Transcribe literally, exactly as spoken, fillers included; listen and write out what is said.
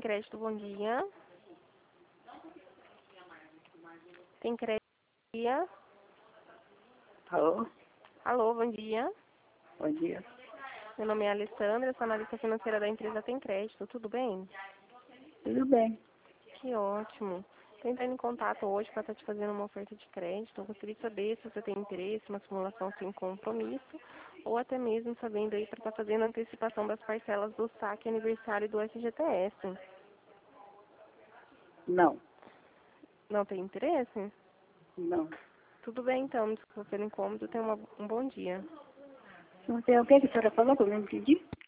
crédito, bom dia. Tem crédito, bom dia. Alô? Alô, bom dia. Bom dia. Meu nome é Alessandra, sou analista financeira da empresa Tem Crédito, tudo bem? Tudo bem. Que ótimo. Estou entrando em contato hoje para estar te fazendo uma oferta de crédito. Eu gostaria de saber se você tem interesse, uma simulação sem compromisso, ou até mesmo sabendo aí para estar fazendo a antecipação das parcelas do saque aniversário do S G T S. Não. Não tem interesse? Não. Tudo bem então, desculpa pelo incômodo, tenha uma- um bom dia. Não sei o que que a senhora falou que eu não entendi.